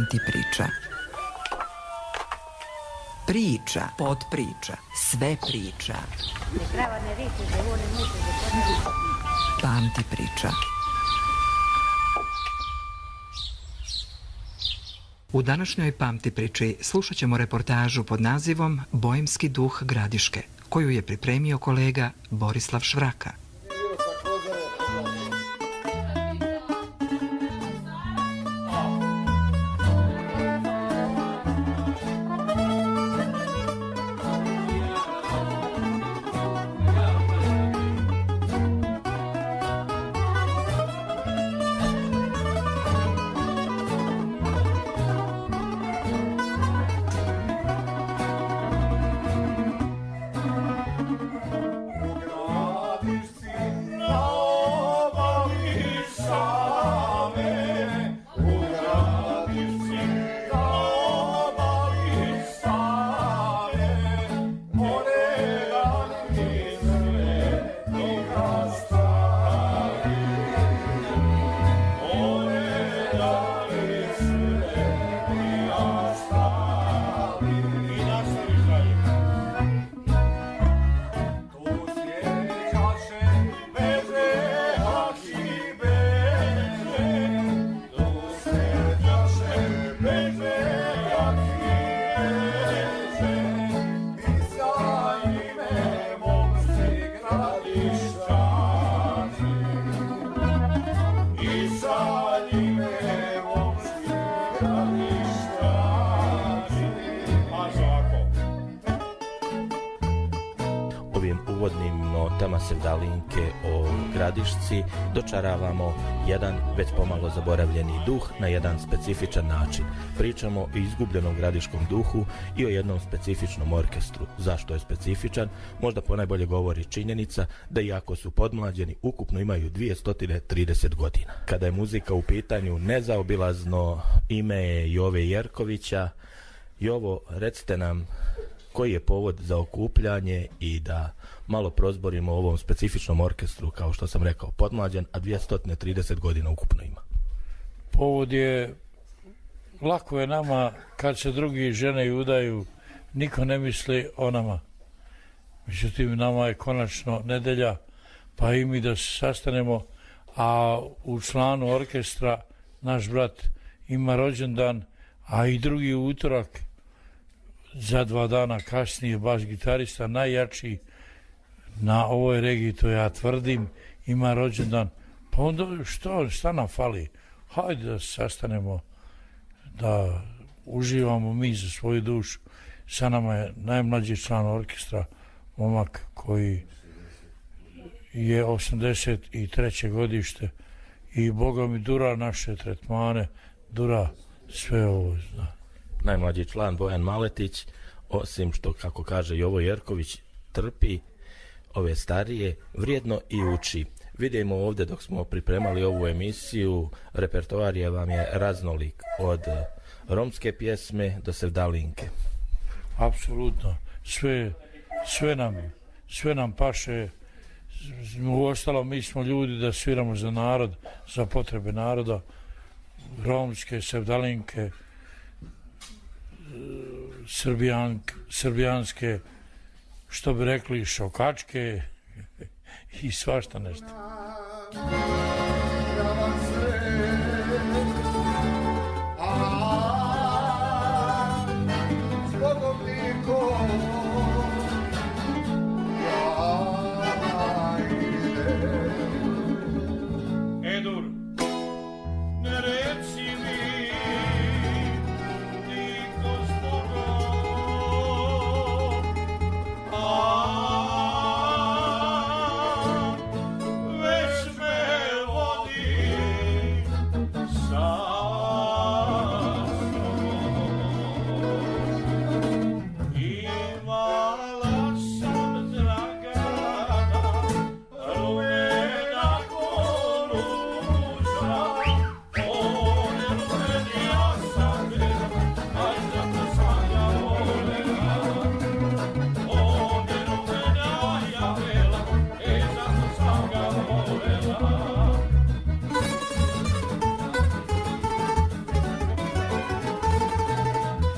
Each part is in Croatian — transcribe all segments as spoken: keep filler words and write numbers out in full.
Pamti priča. Priča, podpriča, sve priča. Pamti priča. U današnjoj Pamti priči slušat ćemo reportažu pod nazivom Bojemski duh Gradiške, koju je pripremio kolega Borislav Švraka. Sevdalinke o Gradišci dočaravamo jedan već pomalo zaboravljeni duh na jedan specifičan način. Pričamo o izgubljenom gradiškom duhu i o jednom specifičnom orkestru. Zašto je specifičan? Možda ponajbolje govori činjenica da iako su podmlađeni, ukupno imaju dvjesto trideset godina. Kada je muzika u pitanju, nezaobilazno ime je Jove Jerkovića. Jovo, recite nam koji je povod za okupljanje i da malo prozborimo o ovom specifičnom orkestru, kao što sam rekao, podmlađen, a dvjesto trideset godina ukupno ima. Povod je, lako je nama kad se drugi žene i udaju, niko ne misli o nama. Međutim, nama je konačno nedelja, pa i mi da se sastanemo, a u članu orkestra naš brat ima rođendan, a i drugi utorak, za dva dana kasnije, bas gitarista, najjači na ovoj regiji, to ja tvrdim, ima rođendan. Pa onda što, šta nam fali? Hajde da se sastanemo, da uživamo mi za svoju dušu. Sa nama je najmlađi član orkestra, momak koji je osamdeset treće godište i Boga mi dura naše tretmane, dura sve ovo, zna. Najmlađi član Bojan Maletić, osim što, kako kaže Jovo Jerković, trpi ove starije, vrijedno i uči. Vidimo ovdje dok smo pripremali ovu emisiju, repertoar je vam je raznolik, od romske pjesme do sevdalinke. Apsolutno, sve, sve nam, sve nam paše. Uostalom, mi smo ljudi da sviramo za narod, za potrebe naroda, romske, sevdalinke, Srbijank, srbijanske, što bi rekli, šokačke i svašta nešto. Već me vodi sa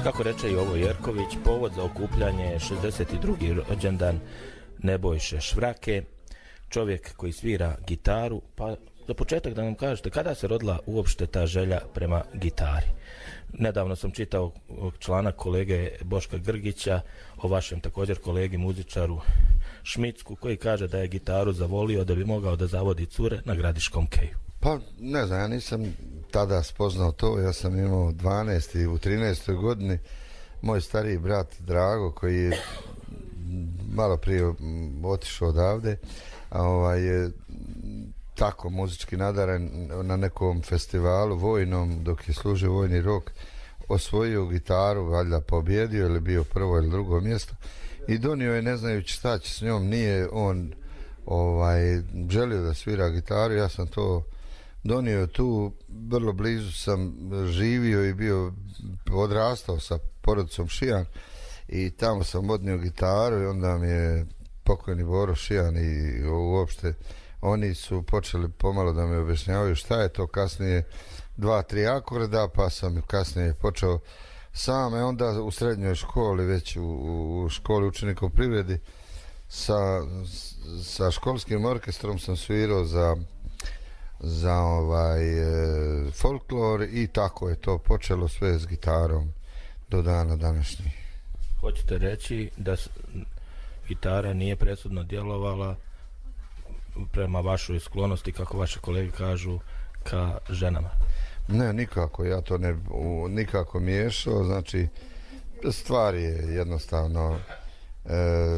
Kako reče i ovo Jerković, povod za okupljanje je šezdeset drugi rođendan Nebojše Švrake, čovjek koji svira gitaru. Pa za početak da nam kažete kada se rodila uopšte ta želja prema gitari. Nedavno sam čitao članak kolege Boška Grgića o vašem također kolegi muzičaru Šmicku, koji kaže da je gitaru zavolio da bi mogao da zavodi cure na Gradiškom keju. Pa ne znam, ja nisam tada spoznao to, ja sam imao dvanaest i u trinaestoj godini moj stariji brat Drago, koji je malo prije otišao odavde, a ovaj je tako muzički nadaren, na nekom festivalu vojnom dok je služio vojni rok osvojio gitaru, valjda pobjedio ili bio prvo ili drugo mjesto i donio je ne znajući šta će s njom. Nije on ovaj želio da svira gitaru, ja sam to donio tu, vrlo blizu sam živio i bio odrastao sa porodicom Šijan i tamo sam odnio gitaru i onda mi je pokojni Boro Šijan i uopšte oni su počeli pomalo da mi objašnjavaju šta je to, kasnije dva, tri akorda, pa sam kasnije počeo sam, i onda u srednjoj školi, već u, u školi učenika u privredi, sa, sa školskim orkestrom sam svirao za, za ovaj e, folklor i tako je to počelo sve s gitarom do dana današnjih. Hoćete reći da gitara nije presudno djelovala prema vašoj sklonosti, kako vaše kolege kažu, ka ženama? Ne, nikako, ja to ne u, nikako miješao, znači stvar je jednostavno e,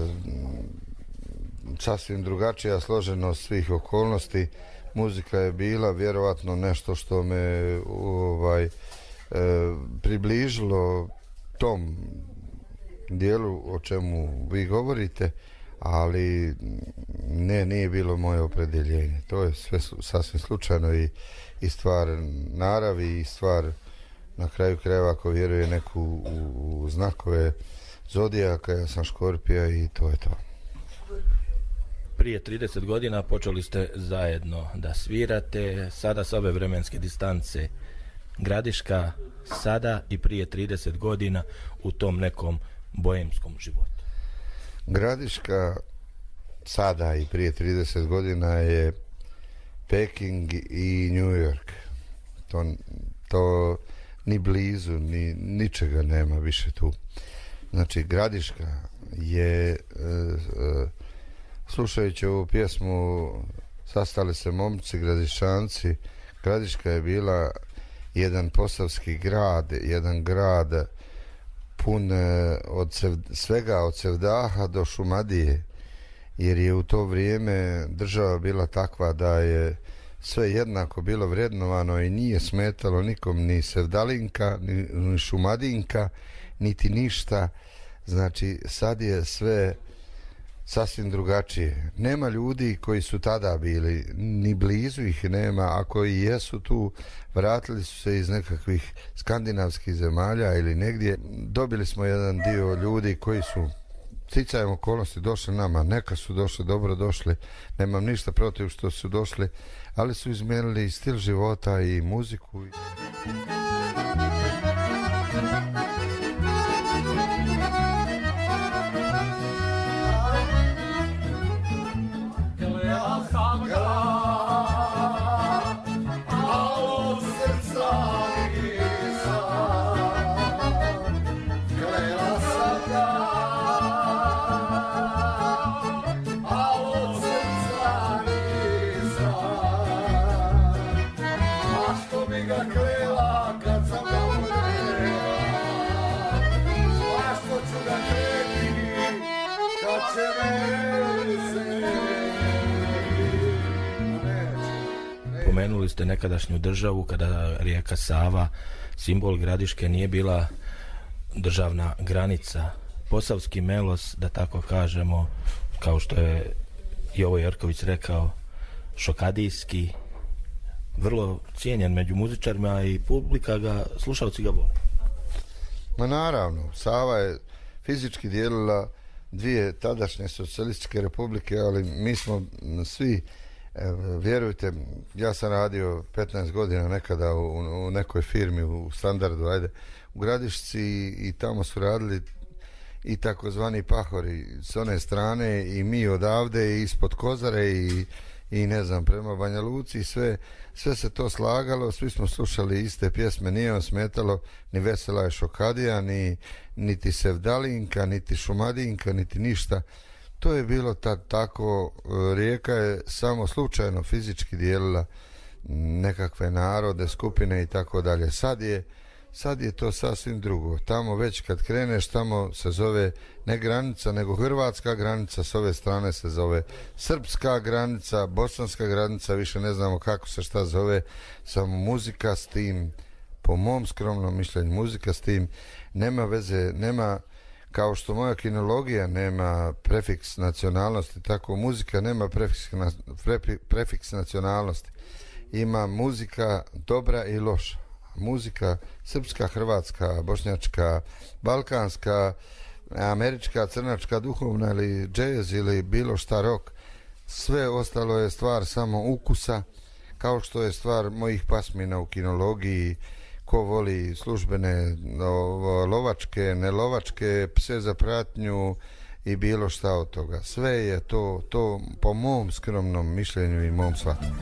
sasvim drugačija složenost svih okolnosti. Muzika je bila vjerovatno nešto što me ovaj, e, približilo tom dijelu o čemu vi govorite, ali ne, nije bilo moje opredjeljenje. To je sve sasvim slučajno i, i stvar naravi i stvar na kraju krajeva ako vjeruje neku u, u znakove zodijaka, ja sam Škorpija i to je to. Prije trideset godina počeli ste zajedno da svirate, sada s ove vremenske distance Gradiška, sada i prije trideset godina u tom nekom bohemskom životu. Gradiška sada i prije trideset godina je Peking i New York. To, to ni blizu, ni ničega nema više tu. Znači Gradiška je e, e, slušajući ovu pjesmu Sastali se momci Gradišćanci, Gradiška je bila jedan posavski grad, jedan grad pun od sev, svega od Sevdaha do Šumadije, jer je u to vrijeme država bila takva da je sve jednako bilo vrednovano i nije smetalo nikom ni Sevdalinka, ni, ni Šumadinka, niti ništa. Znači sad je sve sasvim drugačije. Nema ljudi koji su tada bili, ni blizu ih nema, ako i jesu tu, vratili su se iz nekakvih skandinavskih zemalja ili negdje. Dobili smo jedan dio ljudi koji su sticajem okolnosti došli nama, neka su došli, dobro došli, nemam ništa protiv što su došli, ali su izmijenili i stil života i muziku. Pomenuli ste nekadašnju državu kada rijeka Sava, simbol Gradiške, nije bila državna granica. Posavski melos, da tako kažemo, kao što je Jovo Jerković rekao, šokadijski, vrlo cijenjen među muzičarima i publika ga, slušalci ga vole. Ma naravno, Sava je fizički dijelila dvije tadašnje socijalističke republike, ali mi smo svi Vjerujte, ja sam radio petnaest godina nekada u, u nekoj firmi u Standardu, ajde, u Gradišci i tamo su radili i takozvani pahori s one strane i mi odavde i ispod Kozare i, i ne znam, prema Banja Luci i sve, sve se to slagalo, svi smo slušali iste pjesme, nije vam smetalo ni Vesela je Šokadija, ni, niti Sevdalinka, niti Šumadinka, niti ništa. To je bilo tad tako, Rijeka je samo slučajno fizički dijelila nekakve narode, skupine i tako dalje. Sad je, sad je to sasvim drugo. Tamo već kad kreneš, tamo se zove ne granica, nego hrvatska granica, s ove strane se zove srpska granica, bosanska granica, više ne znamo kako se šta zove, samo muzika s tim, po mom skromnom mišljenju, muzika s tim nema veze, nema. Kao što moja kinologija nema prefiks nacionalnosti, tako muzika nema prefiks, prefiks nacionalnosti. Ima muzika dobra i loša. Muzika srpska, hrvatska, bošnjačka, balkanska, američka, crnačka, duhovna ili džez ili bilo šta rock. Sve ostalo je stvar samo ukusa, kao što je stvar mojih pasmina u kinologiji. Ko voli službene lovačke, nelovačke, pse za pratnju i bilo šta od toga. Sve je to, to po mom skromnom mišljenju i mom shvatanju.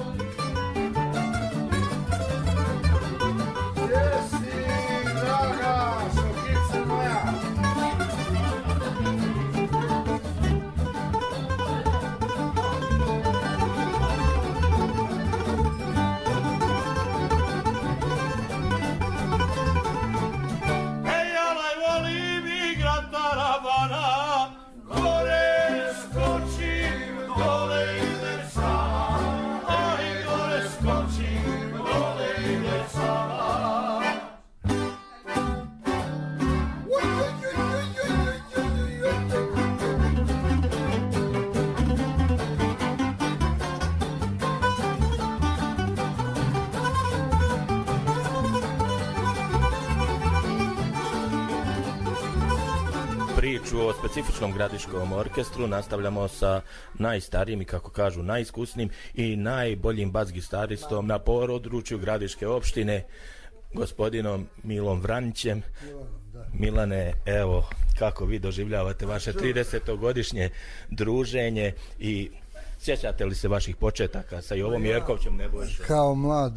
Priču o specifičnom gradiškom orkestru nastavljamo sa najstarijim i, kako kažu, najiskusnim i najboljim bas-gitaristom na području Gradiške opštine, gospodinom Milom Vranićem. Milane, evo, kako vi doživljavate vaše tridesetogodišnje druženje i sjećate li se vaših početaka sa Jovom Jerkovćem Nebojšom? Kao mlad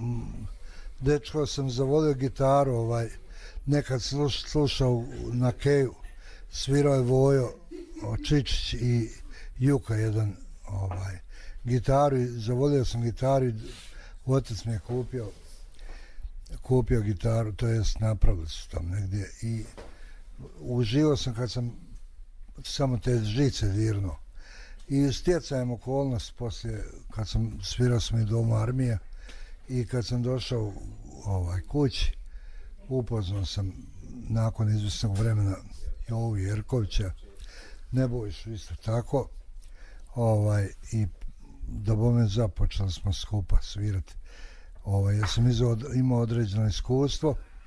dečko sam zavolio gitaru, ovaj, nekad sluš, slušao na Keju. Svirao je Vojo Čičić i Juka jedan ovaj, gitaru i zavolio sam gitaru i otac mi je kupio kupio gitaru, to jest napravili su tam negdje i uživao sam kad sam samo te žice dirnuo i stjecajem okolnost poslije kad sam svirao sam i Domu armije i kad sam došao ovaj, kući upoznao sam nakon izvjesnog vremena Jovu Jerkovića, Nebojšu isto tako, ovaj, i da bome započeli smo skupa svirati. Ovaj, ja sam izao, imao određeno iskustvo,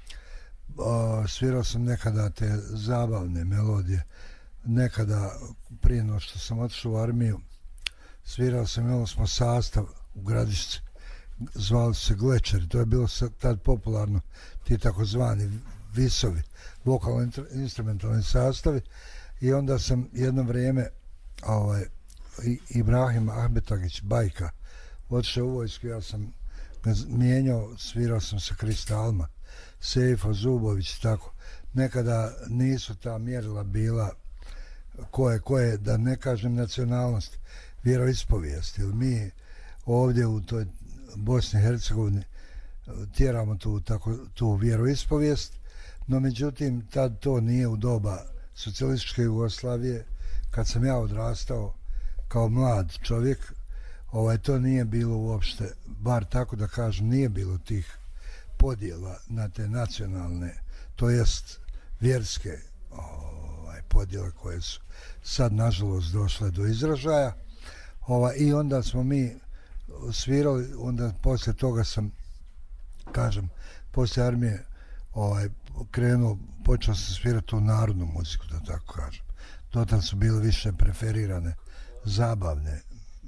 uh, svirao sam nekada te zabavne melodije, nekada prije no što sam otišao u armiju, svirao sam, imali smo sastav u Gradišci, zvali se Glečeri, to je bilo tad popularno, ti takozvani visovi, vokalno-instrumentalni sastavi i onda sam jedno vrijeme ovaj, Ibrahim Ahmetagić, Bajka, otišao u vojsku, ja sam ga mijenjao, svirao sam sa Kristalima, Sejfo Zubović, tako. Nekada nisu ta mjerila bila koje, koje, da ne kažem nacionalnost, vjeroispovijest, jer mi ovdje u toj Bosni i Hercegovini tjeramo tu, tako, tu vjeroispovijest, no međutim tad to nije u doba socijalističke Jugoslavije, kad sam ja odrastao kao mlad čovjek, ovaj, to nije bilo uopšte, bar tako da kažem, nije bilo tih podjela na te nacionalne, to jest vjerske ovaj, podjele koje su sad nažalost došle do izražaja. Ovaj, i onda smo mi svirali, onda poslije toga sam, kažem, poslije armije ovaj, krenuo, počeo sam svirati tu narodnu muziku, da tako kažem. Dotad su bile više preferirane zabavne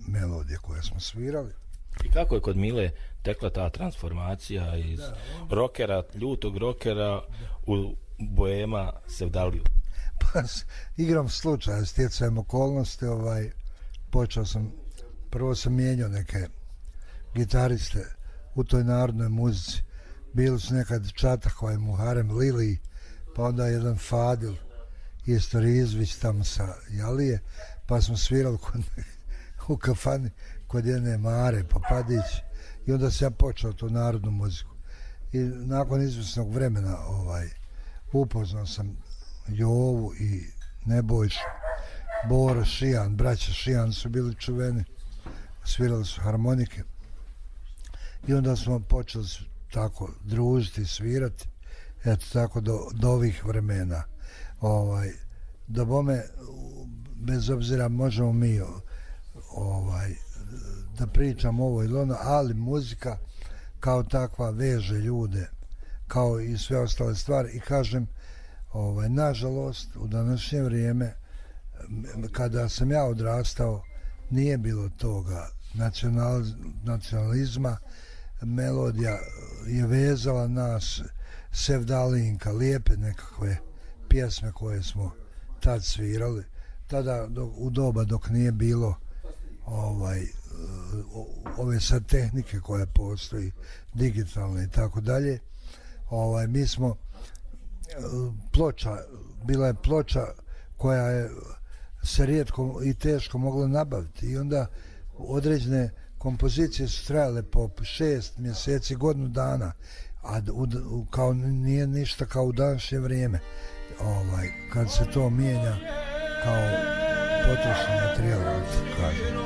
melodije koje smo svirali. I kako je kod Mile tekla ta transformacija iz da, on... rokera, ljutog rokera u boema Sevdaliju? Pa igram slučaja, stjecajem okolnosti, ovaj, počeo sam, prvo sam mijenjao neke gitariste u toj narodnoj muzici. Bili su nekad Čatahovaj, Muharem, Lili, pa onda jedan Fadil, isto Rizvić tamo sa Jalije, pa smo svirali kod, u kafani kod jedne Mare Papadić i onda sam ja počeo tu narodnu muziku. I nakon izvjesnog vremena ovaj, upoznao sam Jovu i Nebojšu, Boro, Šijan, braća Šijan su bili čuveni, svirali su harmonike i onda smo počeli tako družiti, svirati, eto tako do, do ovih vremena. Ovaj, da bome, bez obzira možemo mi ovaj, da pričamo ovo ili ono, ali muzika kao takva veže ljude, kao i sve ostale stvari. I kažem, ovaj, nažalost, u današnje vrijeme, kada sam ja odrastao, nije bilo toga nacional, nacionalizma, melodija je vezala nas, Sevdalinka, lijepe nekakve pjesme koje smo tad svirali. Tada do, u doba dok nije bilo ovaj, ove sad tehnike koje postoji, digitalne i tako dalje, ovaj, mi smo ploča, bila je ploča koja je se rijetko i teško mogla nabaviti i onda određene kompozicije su trajale po šest mjeseci, godinu dana, a u, u, kao nije ništa kao u današnje vrijeme. Ovaj, kad se to mijenja kao potrošni materijal, kažem.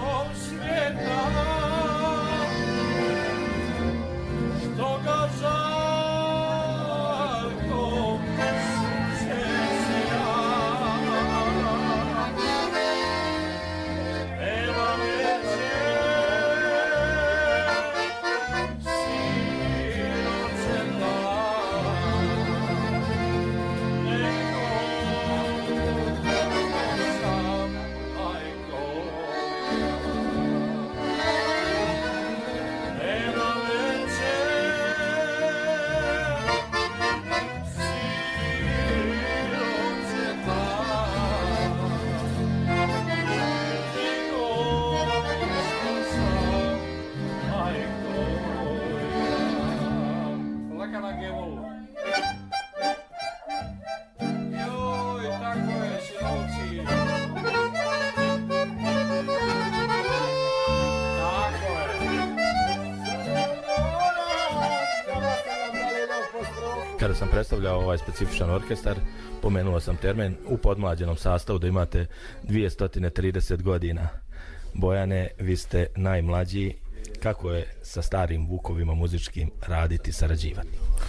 Kada sam predstavljao ovaj specifičan orkestar, pomenuo sam termin u podmlađenom sastavu da imate dvjesto trideset godina. Bojane, vi ste najmlađi. Kako je sa starim vukovima muzičkim raditi, sarađivati?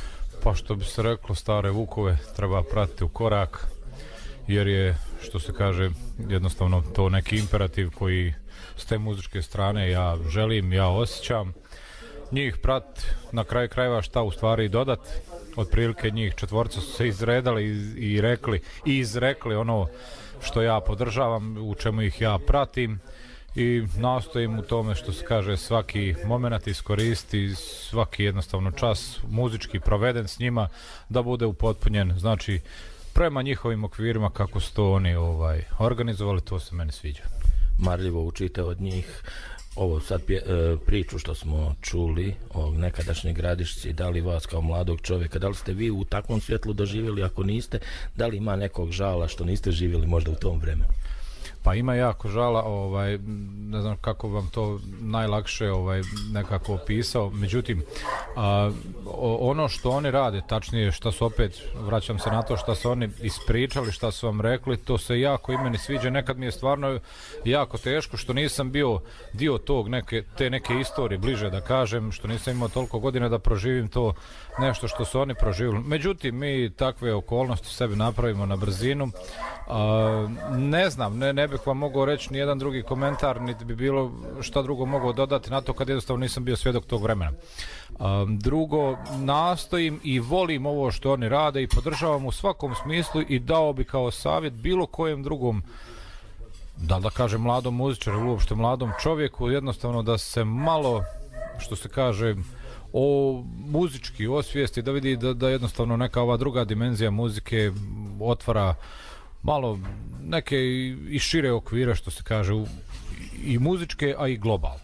Pa što bi se reklo, stare vukove treba pratiti u korak, jer je, što se kaže, jednostavno to neki imperativ koji s te muzičke strane ja želim, ja osjećam. Njih prat, na kraju krajeva šta u stvari dodat. Otprilike njih četvorca su se izredali i, i rekli i izrekli ono što ja podržavam, u čemu ih ja pratim i nastojim u tome, što se kaže, svaki moment iskoristi, svaki jednostavno čas muzički proveden s njima da bude upotpunjen, znači prema njihovim okvirima kako su to oni ovaj, organizovali, to se meni sviđa. Marljivo učite od njih. Ovo sad pje, e, priču što smo čuli o nekadašnjoj Gradišci, da li vas kao mladog čovjeka, da li ste vi u takvom svjetlu doživjeli, ako niste, da li ima nekog žala što niste živjeli možda u tom vremenu? Pa ima jako žala, ovaj, ne znam kako vam to najlakše ovaj, nekako opisao, međutim a, ono što oni rade, tačnije što su opet, vraćam se na to što su oni ispričali, što su vam rekli, to se jako i meni sviđa. Nekad mi je stvarno jako teško što nisam bio dio tog neke, te neke istorije, bliže da kažem, što nisam imao toliko godina da proživim to nešto što su oni proživjeli. Međutim, mi takve okolnosti sebi napravimo na brzinu. A, ne znam, ne, ne bih vam mogao reći ni jedan drugi komentar, niti bi bilo šta drugo mogao dodati na to kad jednostavno nisam bio svjedok tog vremena. A, drugo, nastojim i volim ovo što oni rade i podržavam u svakom smislu i dao bi kao savjet bilo kojem drugom da da kažem mladom muzičaru, uopšte mladom čovjeku, jednostavno da se malo, što se kaže, o muzički osvijesti, da vidi da, da jednostavno neka ova druga dimenzija muzike otvara malo neke i, i šire okvire, što se kaže, u, i muzičke, a i globalne.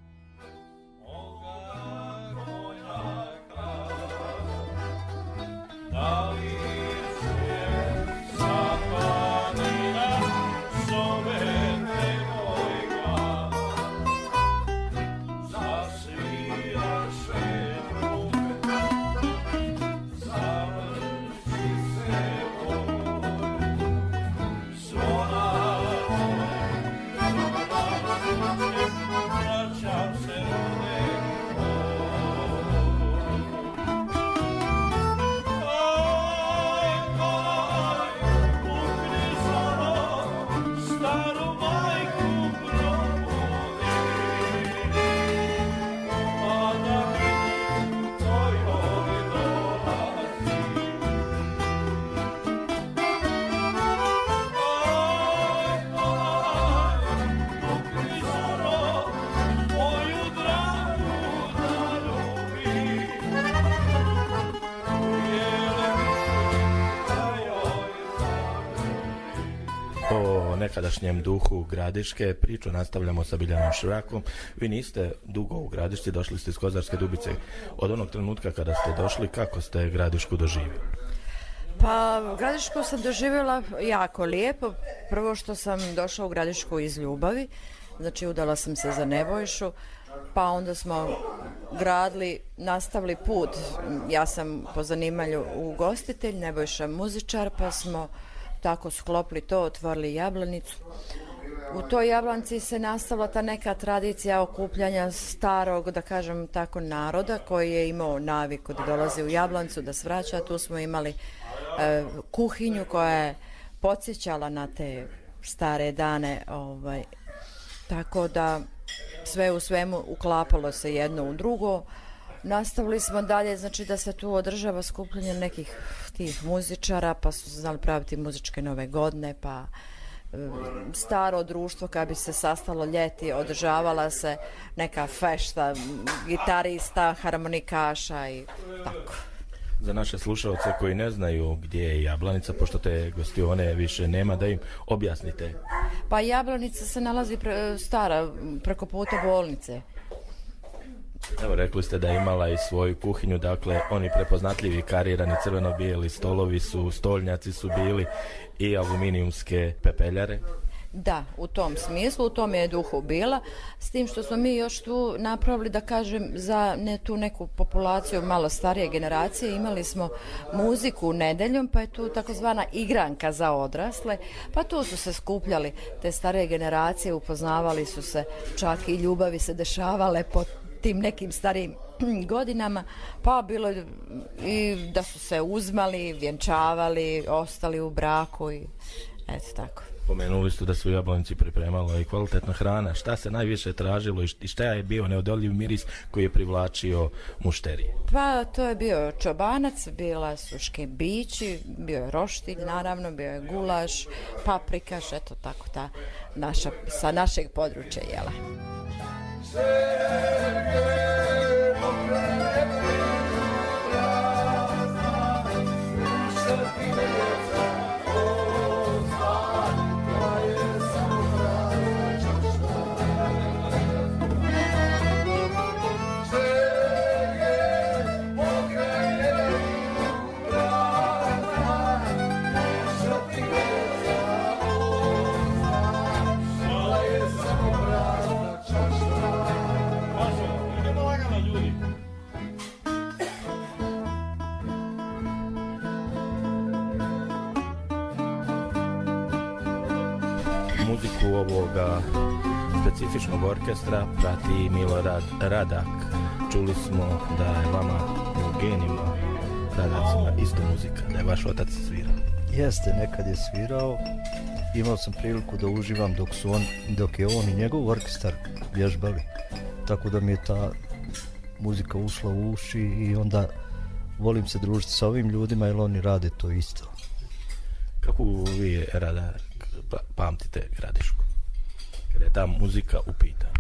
Nekadašnjem duhu Gradiške priču nastavljamo sa Biljanom Šrakom. Vi niste dugo u Gradišci, došli ste iz Kozarske Dubice. Od onog trenutka kada ste došli, kako ste Gradišku doživjeli? Pa Gradišku sam doživjela jako lijepo. Prvo što sam došla u Gradišku iz ljubavi, znači udala sam se za Nebojšu, pa onda smo gradili, nastavili put. Ja sam po zanimanju ugostitelj, Nebojša muzičar, pa smo tako sklopili to, otvorili Jablanicu. U toj Jablanci se nastavila ta neka tradicija okupljanja starog, da kažem tako, naroda koji je imao naviku da dolazi u Jablancu, da svraća. Tu smo imali e, kuhinju koja je podsjećala na te stare dane. Ovaj, tako da sve u svemu uklapalo se jedno u drugo. Nastavili smo dalje, znači da se tu održava skupljanje nekih tih muzičara, pa su znali praviti muzičke nove godine, pa e, staro društvo kad bi se sastalo ljeti, održavala se neka fešta, gitarista, harmonikaša i tako. Za naše slušalce koji ne znaju gdje je Jablanica, pošto te gostione više nema, da im objasnite. Pa Jablanica se nalazi pre, stara, preko puta bolnice. Evo, rekli ste da je imala i svoju kuhinju, dakle oni prepoznatljivi karirani crveno-bijeli stolovi su, stolnjaci su bili i aluminijumske pepeljare. Da, u tom smislu, u tom je duhu bila, s tim što smo mi još tu napravili, da kažem, za ne tu neku populaciju malo starije generacije, imali smo muziku nedeljom, pa je tu takozvana igranka za odrasle, pa tu su se skupljali te starije generacije, upoznavali su se, čak i ljubavi se dešavale po tim nekim starijim godinama, pa bilo i da su se uzmali, vjenčavali, ostali u braku i eto tako. Pomenuli ste da su u Jablanici pripremalo i kvalitetna hrana. Šta se najviše tražilo i šta je bio neodoljiv miris koji je privlačio mušterije? Pa to je bio čobanac, bila su škebići, bio je roštilj, naravno, bio je gulaš, paprikaš, eto tako ta naša, sa našeg područja jela. Muziku ovoga specifičnog orkestra prati Milorad Radak. Čuli smo da je vama u genima Radacima isto muzika, da je vaš otac svirao. Jeste, nekad je svirao. Imao sam priliku da uživam dok, su on, dok je on i njegov orkestar vježbali. Tako da mi je ta muzika ušla u uši i onda volim se družiti sa ovim ljudima jer oni rade to isto. Kako vi, Radak, pamtite Gradišku? kada je ta muzika u pitanju?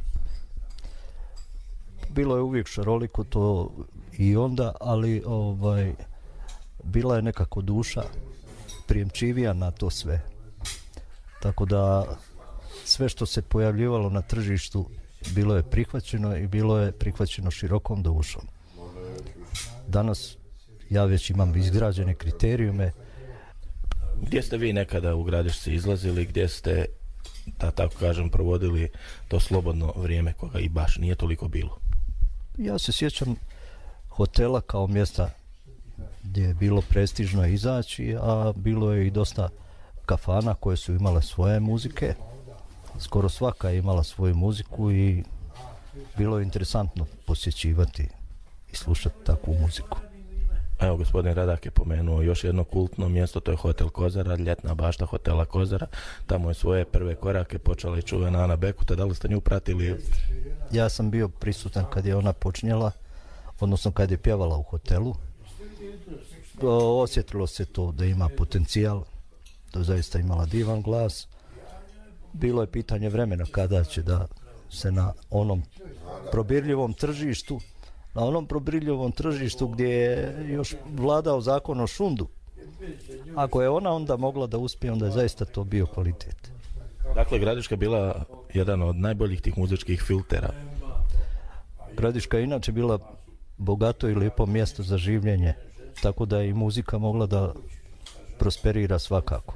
Bilo je uvijek šaroliko to i onda, ali ovaj, bila je nekako duša prijemčivija na to sve. Tako da sve što se pojavljivalo na tržištu bilo je prihvaćeno i bilo je prihvaćeno širokom dušom. Danas ja već imam izgrađene kriterijume. Gdje ste vi nekada u Gradišci izlazili, gdje ste, da tako kažem, provodili to slobodno vrijeme koga i baš nije toliko bilo? Ja se sjećam hotela kao mjesta gdje je bilo prestižno izaći, a bilo je i dosta kafana koje su imale svoje muzike. Skoro svaka je imala svoju muziku i bilo je interesantno posjećivati i slušati takvu muziku. Evo, gospodin Radak je pomenuo još jedno kultno mjesto, to je Hotel Kozara, ljetna bašta Hotela Kozara. Tamo je svoje prve korake počela i čuvena Ana Bekuta. Da li ste nju pratili? Ja sam bio prisutan kad je ona počinjela, odnosno kad je pjevala u hotelu. Osjetilo se to da ima potencijal, da je zaista imala divan glas. Bilo je pitanje vremena kada će da se na onom probirljivom tržištu, na onom probirljivom tržištu gdje je još vladao zakon o šundu, ako je ona onda mogla da uspije, onda je zaista to bio kvalitet. Dakle, Gradiška je bila jedan od najboljih tih muzičkih filtera. Gradiška je inače bila bogato i lijepo mjesto za življenje, tako da je i muzika mogla da prosperira svakako.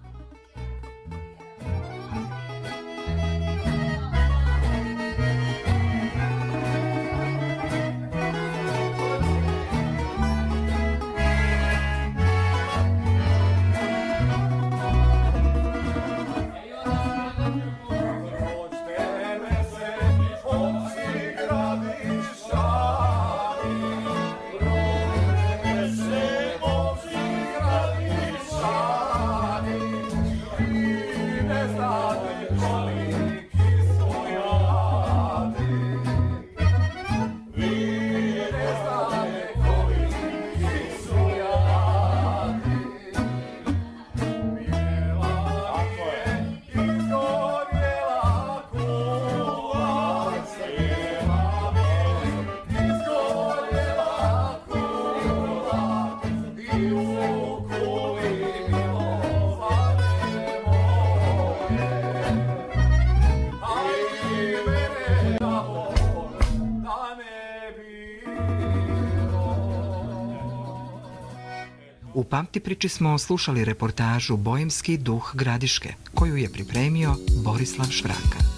U Pamti priči smo slušali reportažu Bojemski duh Gradiške, koju je pripremio Borislav Švranka.